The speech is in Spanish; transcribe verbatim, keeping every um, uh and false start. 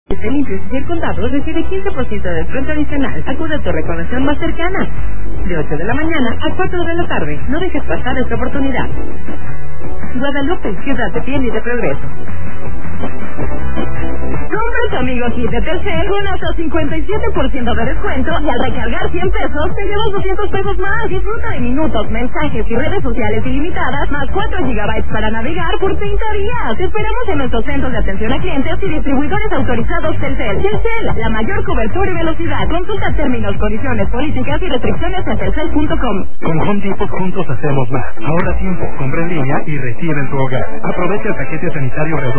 Este limpio y el condado recibe quince por ciento de descuento adicional. Acude a tu reclamación más cercana. De ocho de la mañana a cuatro de la tarde. No dejes pasar esta oportunidad. Guadalupe, ciudad de piel y de progreso. Compra tu amigo kit de Telcel con hasta cincuenta y siete por ciento de descuento y al recargar cien pesos te llevas doscientos pesos más. Disfruta de minutos, mensajes y redes sociales ilimitadas más cuatro gigabytes para navegar por treinta días. Te esperamos en nuestros centros de atención a clientes y distribuidores autorizados Telcel. Telcel, la mayor cobertura y velocidad. Consulta términos, condiciones, políticas y restricciones en telcel punto com. Con Home Depot juntos hacemos más. Ahorra tiempo, compra en línea y recibe en tu hogar. Aprovecha el paquete sanitario redondo